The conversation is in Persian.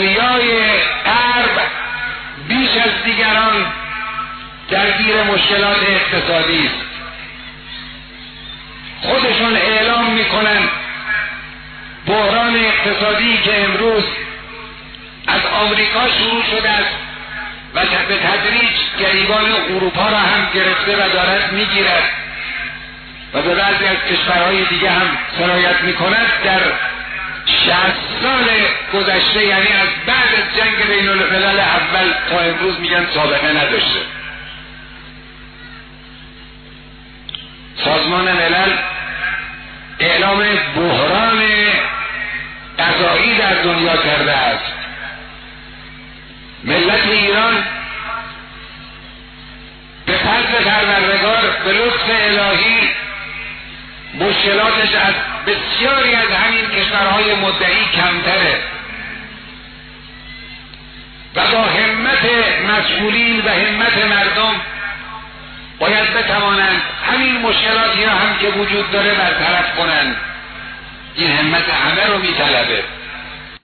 دنیای غرب بیش از دیگران درگیر مشکلات اقتصادی است. خودشون اعلام میکنن بحران اقتصادی که امروز از آمریکا شروع شده است و به تدریج گریبان اروپا را هم گرفته و دارد میگیرد و به بعضی از کشورهای دیگه هم سرایت میکند، در 60 سال گذشته، یعنی از بعد از جنگ بین الملل اول تا امروز، میگن سابقه نداشته. سازمان ملل اعلام بحران غذایی در دنیا کرده است. ملت ایران به فضل پروردگار به لطف الهی مشکلاتش از بسیاری از همین کشورهای مدعی کمتره و با همت مسئولین و همت مردم باید بتوانند همین مشکلاتی هم که وجود داره برطرف کنند. این همت همه رو میطلبه.